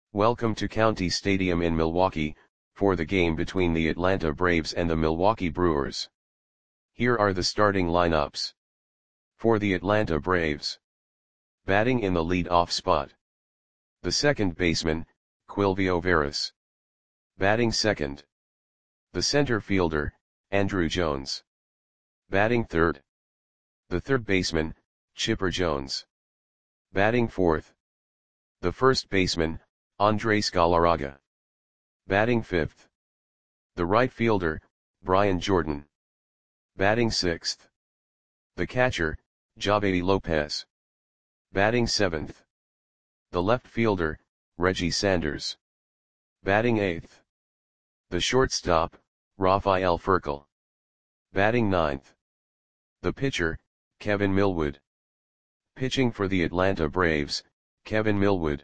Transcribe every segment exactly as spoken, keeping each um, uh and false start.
Welcome to County Stadium in Milwaukee, for the game between the Atlanta Braves and the Milwaukee Brewers. Here are the starting lineups. For the Atlanta Braves. Batting in the lead-off spot. The second baseman, Quilvio Veras. Batting second. The center fielder, Andruw Jones. Batting third. The third baseman, Chipper Jones. Batting fourth. The first baseman, Andres Galarraga. Batting fifth. The right fielder, Brian Jordan. Batting sixth. The catcher, Javedi Lopez. Batting seventh. The left fielder, Reggie Sanders. Batting eighth. The shortstop, Rafael Furcal. Batting ninth. The pitcher, Kevin Millwood. Pitching for the Atlanta Braves, Kevin Millwood.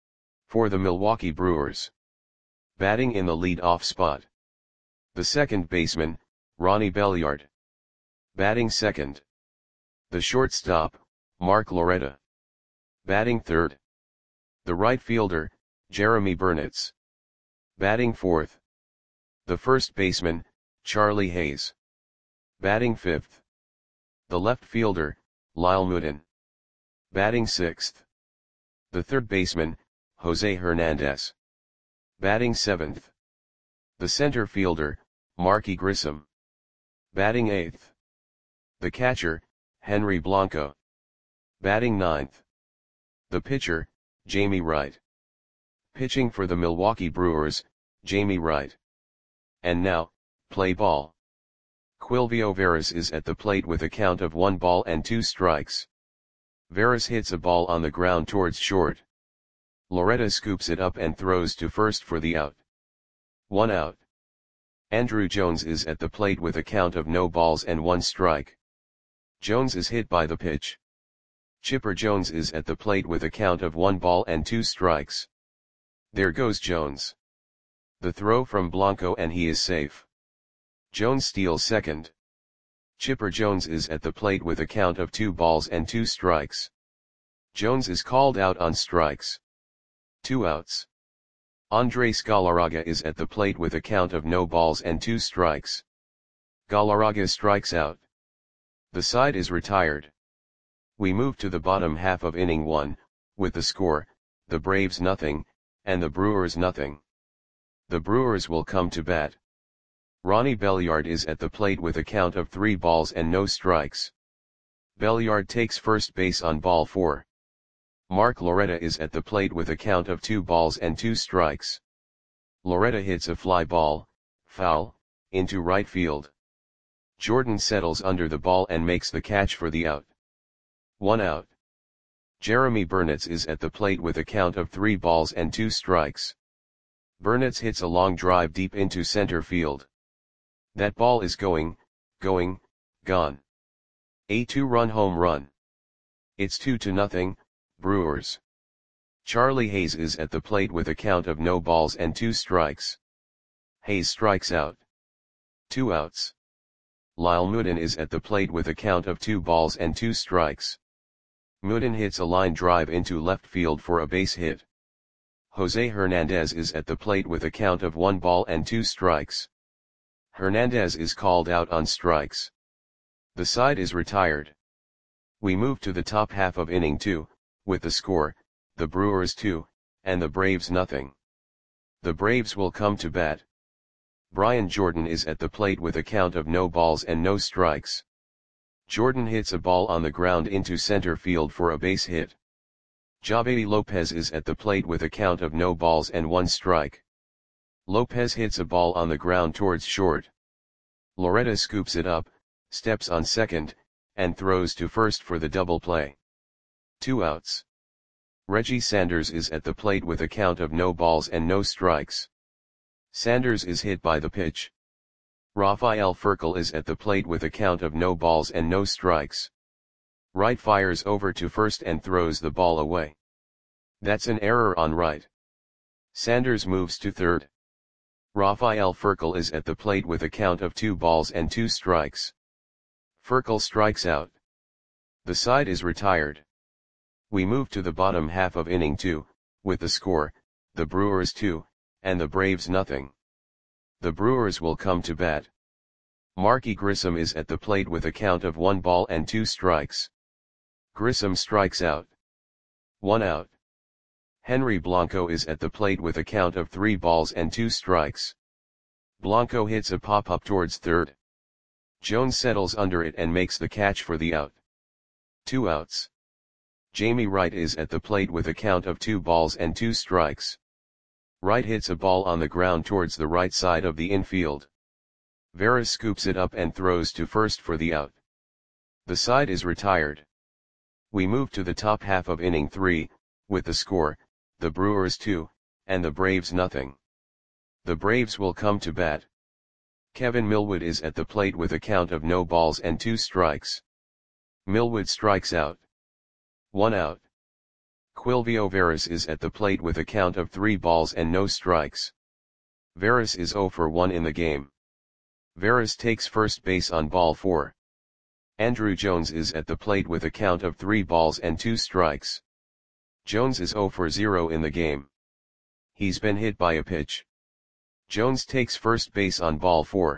For the Milwaukee Brewers. Batting in the lead-off spot. The second baseman, Ronnie Belliard. Batting second. The shortstop, Mark Loretta. Batting third. The right fielder, Jeremy Burnitz. Batting fourth. The first baseman, Charlie Hayes. Batting fifth. The left fielder, Lyle Mutin. Batting sixth. The third baseman, Jose Hernandez. Batting seventh. The center fielder, Marky Grissom. Batting eighth. The catcher, Henry Blanco. Batting ninth. The pitcher, Jamie Wright. Pitching for the Milwaukee Brewers, Jamie Wright. And now, play ball. Quilvio Veras is at the plate with a count of one ball and two strikes. Veras hits a ball on the ground towards short. Loretta scoops it up and throws to first for the out. One out. Andruw Jones is at the plate with a count of no balls and one strike. Jones is hit by the pitch. Chipper Jones is at the plate with a count of one ball and two strikes. There goes Jones. The throw from Blanco and he is safe. Jones steals second. Chipper Jones is at the plate with a count of two balls and two strikes. Jones is called out on strikes. Two outs. Andres Galarraga is at the plate with a count of no balls and two strikes. Galarraga strikes out. The side is retired. We move to the bottom half of inning one, with the score, the Braves nothing, and the Brewers nothing. The Brewers will come to bat. Ronnie Belliard is at the plate with a count of three balls and no strikes. Belliard takes first base on ball four. Mark Loretta is at the plate with a count of two balls and two strikes. Loretta hits a fly ball, foul, into right field. Jordan settles under the ball and makes the catch for the out. One out. Jeremy Burnitz is at the plate with a count of three balls and two strikes. Burnitz hits a long drive deep into center field. That ball is going, going, gone. A two-run home run. It's two to nothing, Brewers. Charlie Hayes is at the plate with a count of no balls and two strikes. Hayes strikes out. Two outs. Lyle Mutin is at the plate with a count of two balls and two strikes. Mutin hits a line drive into left field for a base hit. Jose Hernandez is at the plate with a count of one ball and two strikes. Hernandez is called out on strikes. The side is retired. We move to the top half of inning two, with the score, the Brewers two, and the Braves nothing. The Braves will come to bat. Brian Jordan is at the plate with a count of no balls and no strikes. Jordan hits a ball on the ground into center field for a base hit. Javedi Lopez is at the plate with a count of no balls and one strike. Lopez hits a ball on the ground towards short. Loretta scoops it up, steps on second, and throws to first for the double play. Two outs. Reggie Sanders is at the plate with a count of no balls and no strikes. Sanders is hit by the pitch. Rafael Furcal is at the plate with a count of no balls and no strikes. Wright fires over to first and throws the ball away. That's an error on Wright. Sanders moves to third. Rafael Furcal is at the plate with a count of two balls and two strikes. Furcal strikes out. The side is retired. We move to the bottom half of inning two, with the score, the Brewers two, and the Braves nothing. The Brewers will come to bat. Marky Grissom is at the plate with a count of one ball and two strikes. Grissom strikes out. One out. Henry Blanco is at the plate with a count of three balls and two strikes. Blanco hits a pop-up towards third. Jones settles under it and makes the catch for the out. Two outs. Jamie Wright is at the plate with a count of two balls and two strikes. Wright hits a ball on the ground towards the right side of the infield. Veras scoops it up and throws to first for the out. The side is retired. We move to the top half of inning three, with the score, the Brewers two, and the Braves nothing. The Braves will come to bat. Kevin Millwood is at the plate with a count of no balls and two strikes. Millwood strikes out. One out. Quilvio Veras is at the plate with a count of three balls and no strikes. Veras is zero for one in the game. Veras takes first base on ball four. Andruw Jones is at the plate with a count of three balls and two strikes. Jones is zero for zero in the game. He's been hit by a pitch. Jones takes first base on ball four.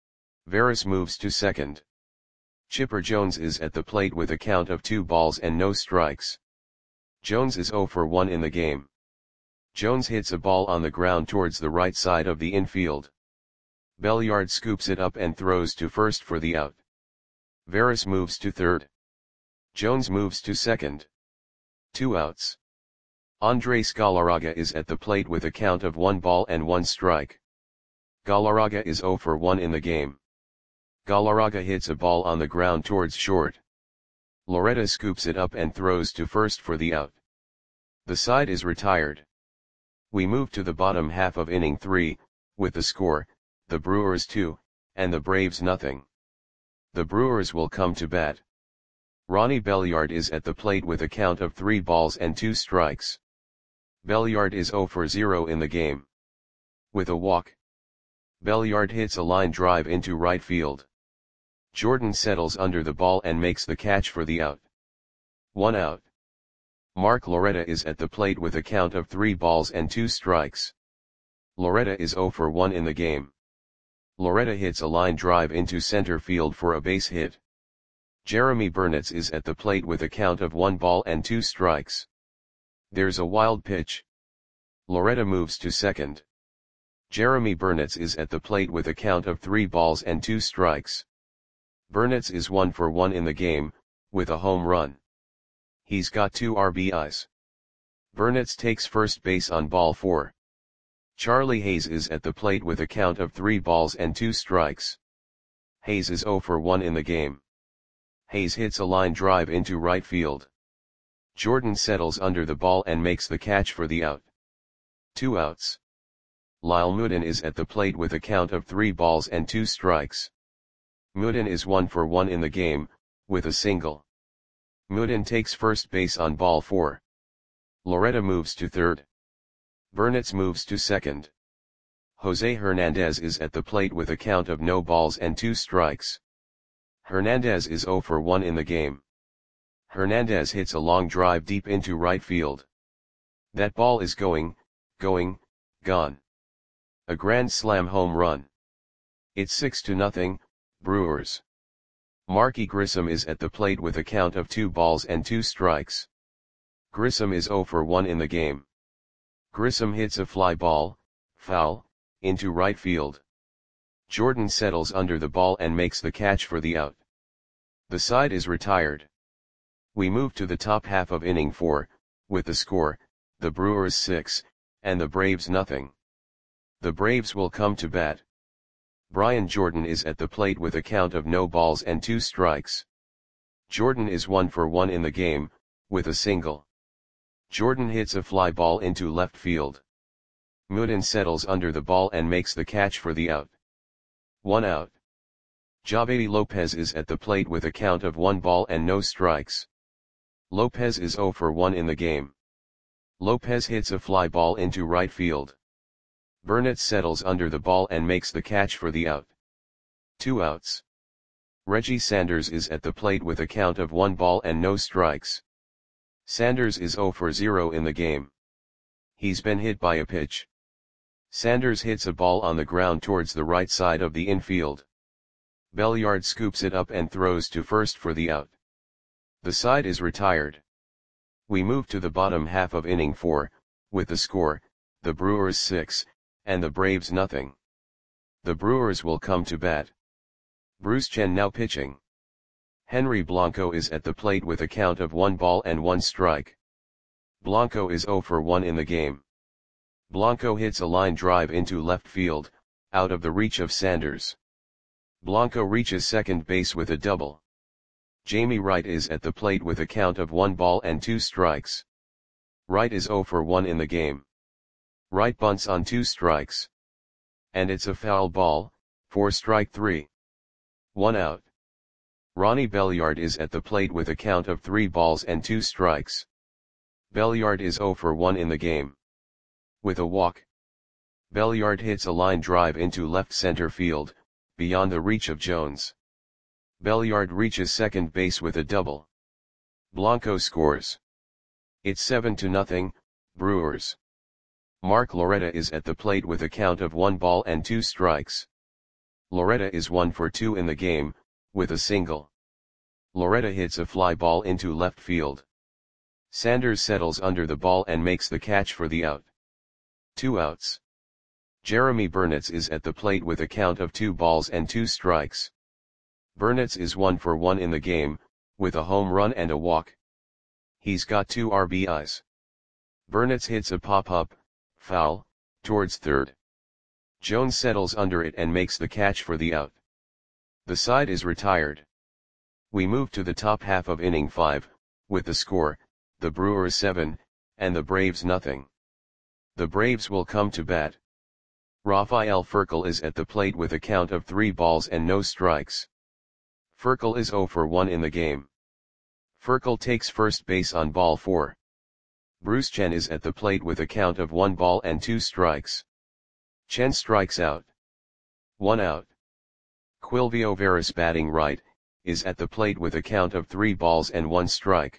Veras moves to second. Chipper Jones is at the plate with a count of two balls and no strikes. Jones is zero for one in the game. Jones hits a ball on the ground towards the right side of the infield. Belliard scoops it up and throws to first for the out. Veras moves to third. Jones moves to second. Two outs. Andres Galarraga is at the plate with a count of one ball and one strike. Galarraga is zero for one in the game. Galarraga hits a ball on the ground towards short. Loretta scoops it up and throws to first for the out. The side is retired. We move to the bottom half of inning three, with the score, the Brewers two, and the Braves nothing. The Brewers will come to bat. Ronnie Belliard is at the plate with a count of three balls and two strikes. Belliard is zero for zero in the game. With a walk, Belliard hits a line drive into right field. Jordan settles under the ball and makes the catch for the out. One out. Mark Loretta is at the plate with a count of three balls and two strikes. Loretta is zero for one in the game. Loretta hits a line drive into center field for a base hit. Jeremy Burnitz is at the plate with a count of one ball and two strikes. There's a wild pitch. Loretta moves to second. Jeremy Burnitz is at the plate with a count of three balls and two strikes. Burnitz is one for one in the game, with a home run. He's got two R B Is. Burnitz takes first base on ball four. Charlie Hayes is at the plate with a count of three balls and two strikes. Hayes is zero for one in the game. Hayes hits a line drive into right field. Jordan settles under the ball and makes the catch for the out. Two outs. Lyle Moodin is at the plate with a count of three balls and two strikes. Moodin is one for one in the game, with a single. Moodin takes first base on ball four. Loretta moves to third. Burnitz moves to second. Jose Hernandez is at the plate with a count of no balls and two strikes. Hernandez is zero for one in the game. Hernandez hits a long drive deep into right field. That ball is going, going, gone. A grand slam home run. It's six to nothing, Brewers. Marky Grissom is at the plate with a count of two balls and two strikes. Grissom is zero for one in the game. Grissom hits a fly ball, foul, into right field. Jordan settles under the ball and makes the catch for the out. The side is retired. We move to the top half of inning four, with the score, the Brewers six, and the Braves nothing. The Braves will come to bat. Brian Jordan is at the plate with a count of no balls and two strikes. Jordan is one for one in the game, with a single. Jordan hits a fly ball into left field. Moodin settles under the ball and makes the catch for the out. One out. Javedi Lopez is at the plate with a count of one ball and no strikes. Lopez is zero for one in the game. Lopez hits a fly ball into right field. Burnitz settles under the ball and makes the catch for the out. Two outs. Reggie Sanders is at the plate with a count of one ball and no strikes. Sanders is zero for zero in the game. He's been hit by a pitch. Sanders hits a ball on the ground towards the right side of the infield. Belliard scoops it up and throws to first for the out. The side is retired. We move to the bottom half of inning four, with the score, the Brewers six, and the Braves nothing. The Brewers will come to bat. Bruce Chen now pitching. Henry Blanco is at the plate with a count of one ball and one strike. Blanco is zero for one in the game. Blanco hits a line drive into left field, out of the reach of Sanders. Blanco reaches second base with a double. Jamie Wright is at the plate with a count of one ball and two strikes. Wright is zero for one in the game. Wright bunts on two strikes. And it's a foul ball, for strike three. One out. Ronnie Belliard is at the plate with a count of three balls and two strikes. Belliard is zero for one in the game. With a walk. Belliard hits a line drive into left center field, beyond the reach of Jones. Belliard reaches second base with a double. Blanco scores. It's seven to nothing, Brewers. Mark Loretta is at the plate with a count of one ball and two strikes. Loretta is one for two in the game, with a single. Loretta hits a fly ball into left field. Sanders settles under the ball and makes the catch for the out. Two outs. Jeremy Burnitz is at the plate with a count of two balls and two strikes. Burnitz is one for one in the game, with a home run and a walk. He's got two R B Is. Burnitz hits a pop-up, foul, towards third. Jones settles under it and makes the catch for the out. The side is retired. We move to the top half of inning five, with the score, the Brewers seven, and the Braves nothing. The Braves will come to bat. Rafael Furcal is at the plate with a count of three balls and no strikes. Furcal is zero for one in the game. Furcal takes first base on ball four. Bruce Chen is at the plate with a count of one ball and two strikes. Chen strikes out. One out. Quilvio Veras batting right, is at the plate with a count of three balls and one strike.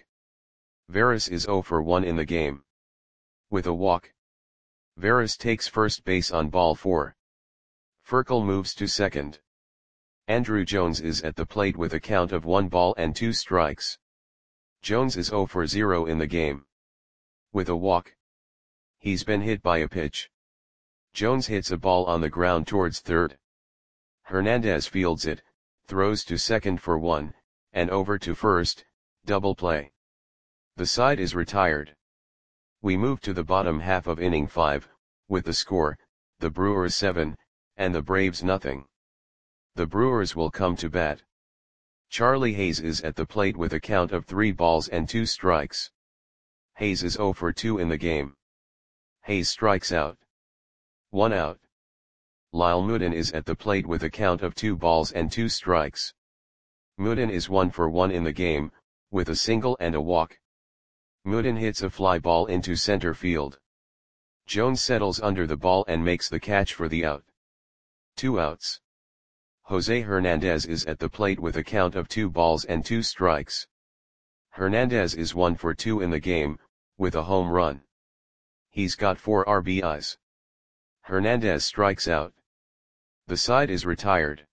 Veras is zero for one in the game. With a walk. Veras takes first base on ball four. Furcal moves to second. Andrew Jones is at the plate with a count of one ball and two strikes. Jones is zero for zero in the game. With a walk. He's been hit by a pitch. Jones hits a ball on the ground towards third. Hernandez fields it, throws to second for one, and over to first, double play. The side is retired. We move to the bottom half of inning five, with the score, the Brewers seven, and the Braves nothing. The Brewers will come to bat. Charlie Hayes is at the plate with a count of three balls and two strikes. Hayes is zero for two in the game. Hayes strikes out. One out. Lyle Moodin is at the plate with a count of two balls and two strikes. Moodin is one for one in the game, with a single and a walk. Moodin hits a fly ball into center field. Jones settles under the ball and makes the catch for the out. Two outs. Jose Hernandez is at the plate with a count of two balls and two strikes. Hernandez is one for two in the game, with a home run. He's got four R B Is. Hernandez strikes out. The side is retired.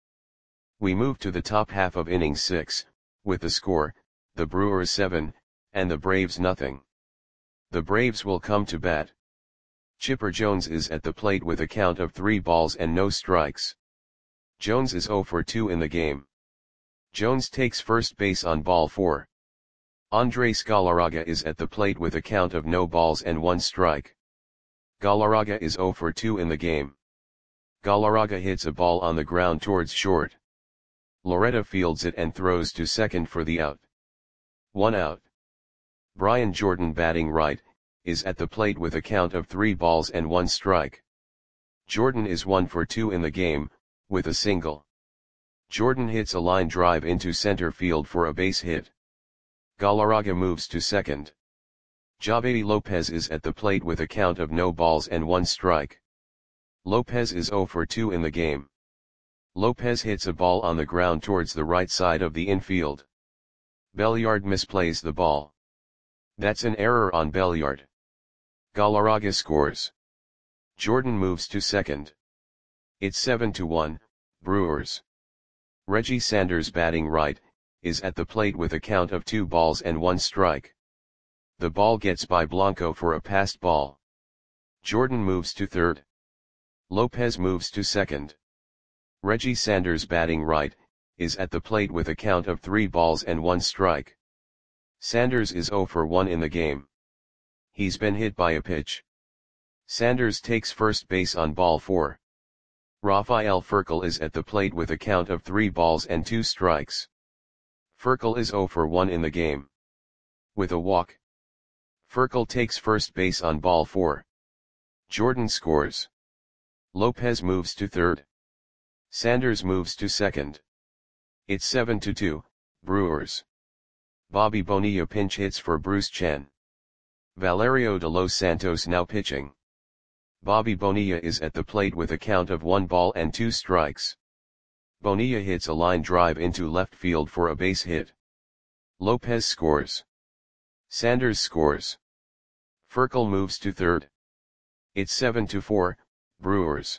We move to the top half of inning six, with the score, the Brewers seven, and the Braves nothing. The Braves will come to bat. Chipper Jones is at the plate with a count of three balls and no strikes. Jones is zero for two in the game. Jones takes first base on ball four. Andres Galarraga is at the plate with a count of no balls and one strike. Galarraga is zero for two in the game. Galarraga hits a ball on the ground towards short. Loretta fields it and throws to second for the out. One out. Brian Jordan batting right, is at the plate with a count of three balls and one strike. Jordan is one for two in the game, with a single. Jordan hits a line drive into center field for a base hit. Galarraga moves to second. Javedi Lopez is at the plate with a count of no balls and one strike. Lopez is zero for two in the game. Lopez hits a ball on the ground towards the right side of the infield. Belliard misplays the ball. That's an error on Belliard. Galarraga scores. Jordan moves to second. It's seven to one, Brewers. Reggie Sanders batting right, is at the plate with a count of two balls and one strike. The ball gets by Blanco for a passed ball. Jordan moves to third. Lopez moves to second. Reggie Sanders batting right, is at the plate with a count of three balls and one strike. Sanders is zero for one in the game. He's been hit by a pitch. Sanders takes first base on ball four. Rafael Furcal is at the plate with a count of three balls and two strikes. Furcal is zero for one in the game. With a walk. Furcal takes first base on ball four. Jordan scores. Lopez moves to third. Sanders moves to second. It's seven to two, Brewers. Bobby Bonilla pinch hits for Bruce Chen. Valerio de los Santos now pitching. Bobby Bonilla is at the plate with a count of one ball and two strikes. Bonilla hits a line drive into left field for a base hit. Lopez scores. Sanders scores. Furcal moves to third. It's seven to four, Brewers.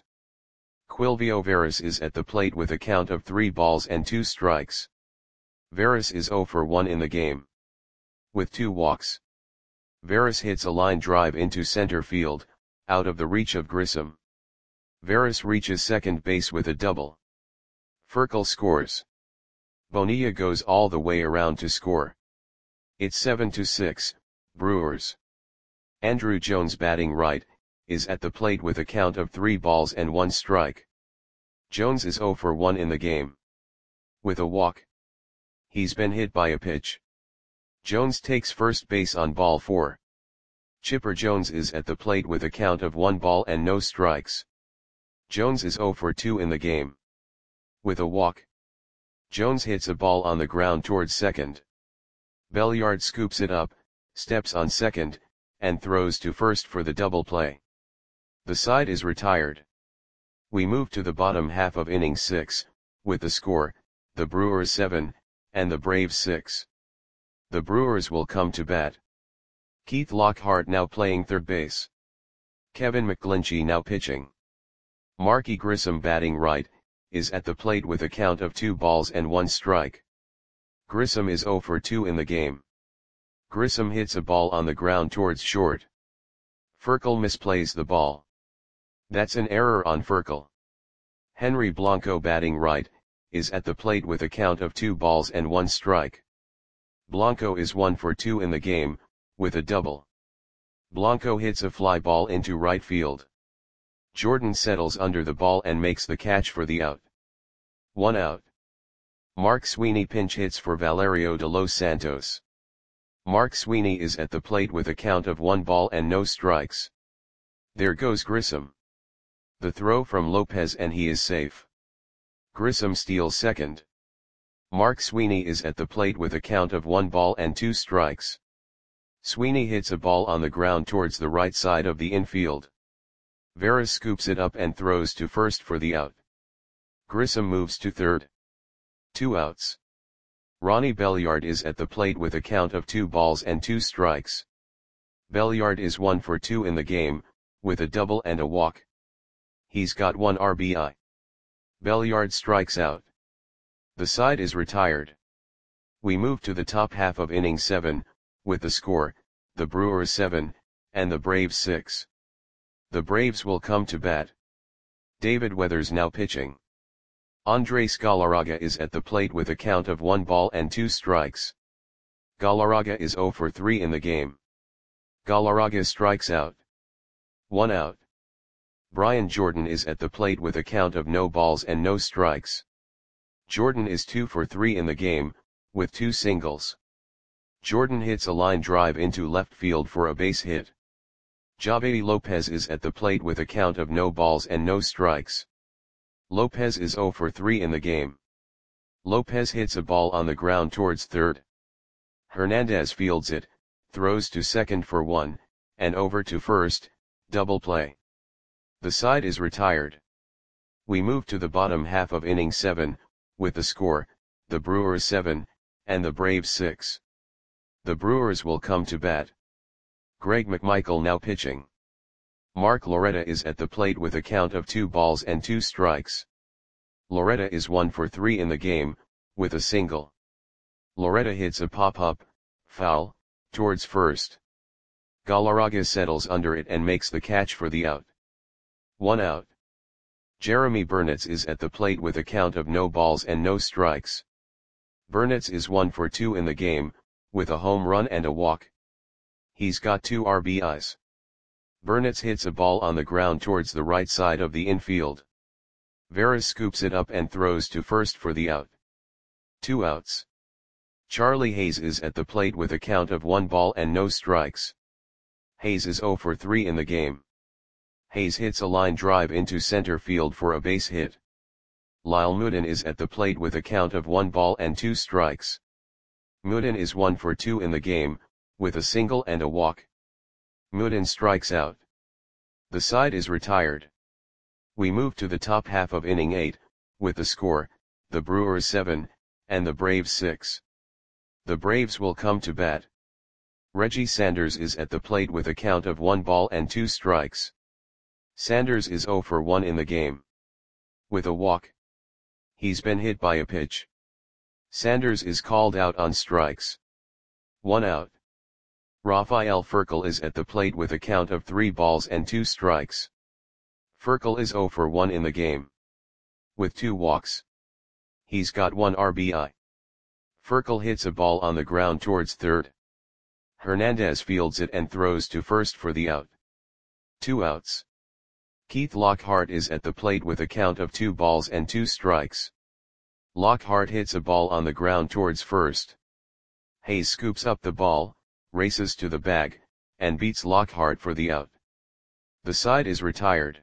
Quilvio Veras is at the plate with a count of three balls and two strikes. Veras is zero for one in the game. With two walks. Veras hits a line drive into center field, out of the reach of Grissom. Veras reaches second base with a double. Furcal scores. Bonilla goes all the way around to score. It's seven to six, Brewers. Andruw Jones batting right, is at the plate with a count of three balls and one strike. Jones is zero for one in the game. With a walk. He's been hit by a pitch. Jones takes first base on ball four. Chipper Jones is at the plate with a count of one ball and no strikes. Jones is zero for two in the game. With a walk. Jones hits a ball on the ground towards second. Belliard scoops it up, steps on second, and throws to first for the double play. The side is retired. We move to the bottom half of inning six, with the score, the Brewers seven, and the Braves six. The Brewers will come to bat. Keith Lockhart now playing third base. Kevin McGlinchey now pitching. Marky Grissom batting right, is at the plate with a count of two balls and one strike. Grissom is zero for two in the game. Grissom hits a ball on the ground towards short. Furcal misplays the ball. That's an error on Furcal. Henry Blanco batting right, is at the plate with a count of two balls and one strike. Blanco is one for two in the game, with a double. Blanco hits a fly ball into right field. Jordan settles under the ball and makes the catch for the out. One out. Mark Sweeney pinch hits for Valerio de los Santos. Mark Sweeney is at the plate with a count of one ball and no strikes. There goes Grissom. The throw from Lopez and he is safe. Grissom steals second. Mark Sweeney is at the plate with a count of one ball and two strikes. Sweeney hits a ball on the ground towards the right side of the infield. Veras scoops it up and throws to first for the out. Grissom moves to third. Two outs. Ronnie Belliard is at the plate with a count of two balls and two strikes. Belliard is one for two in the game, with a double and a walk. He's got one R B I. Belliard strikes out. The side is retired. We move to the top half of inning seven, with the score, the Brewers seven, and the Braves six. The Braves will come to bat. David Weathers now pitching. Andres Galarraga is at the plate with a count of one ball and two strikes. Galarraga is zero for three in the game. Galarraga strikes out. One out. Brian Jordan is at the plate with a count of no balls and no strikes. Jordan is two for three in the game, with two singles. Jordan hits a line drive into left field for a base hit. Javi Lopez is at the plate with a count of no balls and no strikes. Lopez is zero for three in the game. Lopez hits a ball on the ground towards third. Hernandez fields it, throws to second for one, and over to first, double play. The side is retired. We move to the bottom half of inning seven, with the score, the Brewers seven, and the Braves six. The Brewers will come to bat. Greg McMichael now pitching. Mark Loretta is at the plate with a count of two balls and two strikes. Loretta is one for three in the game, with a single. Loretta hits a pop-up, foul, towards first. Galarraga settles under it and makes the catch for the out. One out. Jeremy Burnitz is at the plate with a count of no balls and no strikes. Burnitz is one for two in the game, with a home run and a walk. He's got two R B Is. Burnitz hits a ball on the ground towards the right side of the infield. Veras scoops it up and throws to first for the out. Two outs. Charlie Hayes is at the plate with a count of one ball and no strikes. Hayes is zero for three in the game. Hayes hits a line drive into center field for a base hit. Lyle Mutin is at the plate with a count of one ball and two strikes. Mutin is one for two in the game, with a single and a walk. Mutin strikes out. The side is retired. We move to the top half of inning eight, with the score, the Brewers seven, and the Braves six. The Braves will come to bat. Reggie Sanders is at the plate with a count of one ball and two strikes. Sanders is zero for one in the game. With a walk. He's been hit by a pitch. Sanders is called out on strikes. One out. Rafael Furcal is at the plate with a count of three balls and two strikes. Furcal is zero for one in the game. With two walks. He's got one R B I. Furcal hits a ball on the ground towards third. Hernandez fields it and throws to first for the out. Two outs. Keith Lockhart is at the plate with a count of two balls and two strikes. Lockhart hits a ball on the ground towards first. Hayes scoops up the ball, races to the bag, and beats Lockhart for the out. The side is retired.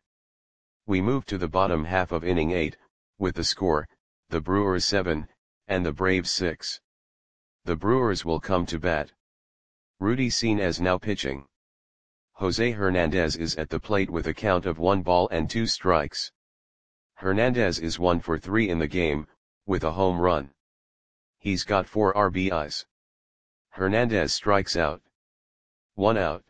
We move to the bottom half of inning eight, with the score, the Brewers seven, and the Braves six. The Brewers will come to bat. Rudy Senes now pitching. Jose Hernandez is at the plate with a count of one ball and two strikes. Hernandez is one for three in the game, with a home run. He's got four R B Is. Hernandez strikes out. One out.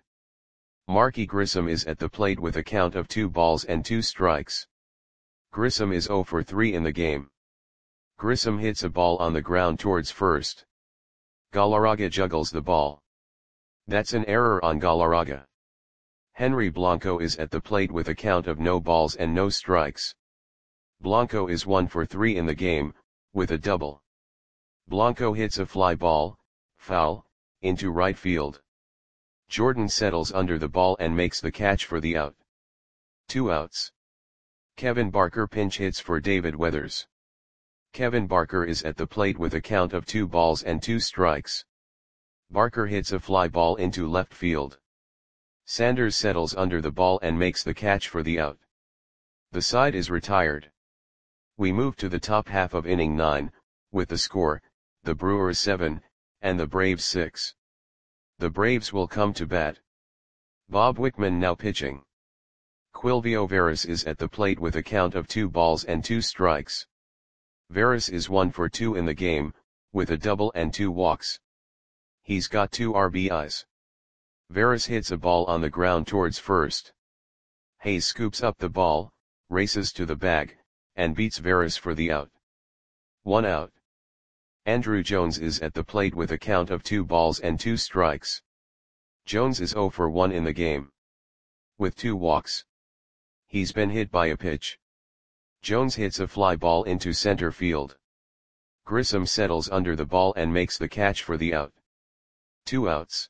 Marky Grissom is at the plate with a count of two balls and two strikes. Grissom is zero for three in the game. Grissom hits a ball on the ground towards first. Galarraga juggles the ball. That's an error on Galarraga. Henry Blanco is at the plate with a count of no balls and no strikes. Blanco is one for three in the game, with a double. Blanco hits a fly ball, foul, into right field. Jordan settles under the ball and makes the catch for the out. Two outs. Kevin Barker pinch hits for David Weathers. Kevin Barker is at the plate with a count of two balls and two strikes. Barker hits a fly ball into left field. Sanders settles under the ball and makes the catch for the out. The side is retired. We move to the top half of inning nine, with the score, the Brewers seven, and the Braves six. The Braves will come to bat. Bob Wickman now pitching. Quilvio Veras is at the plate with a count of two balls and two strikes. Veras is one for two in the game, with a double and two walks. He's got two R B Is. Veras hits a ball on the ground towards first. Hayes scoops up the ball, races to the bag, and beats Veras for the out. One out. Andrew Jones is at the plate with a count of two balls and two strikes. Jones is zero for one in the game. With two walks. He's been hit by a pitch. Jones hits a fly ball into center field. Grissom settles under the ball and makes the catch for the out. Two outs.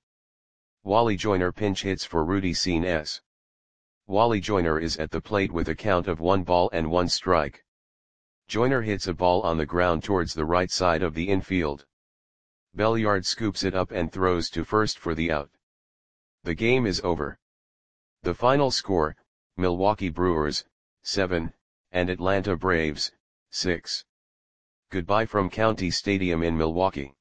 Wally Joyner pinch hits for Rudy Senes. Wally Joyner is at the plate with a count of one ball and one strike. Joyner hits a ball on the ground towards the right side of the infield. Belliard scoops it up and throws to first for the out. The game is over. The final score, Milwaukee Brewers, seven, and Atlanta Braves, six. Goodbye from County Stadium in Milwaukee.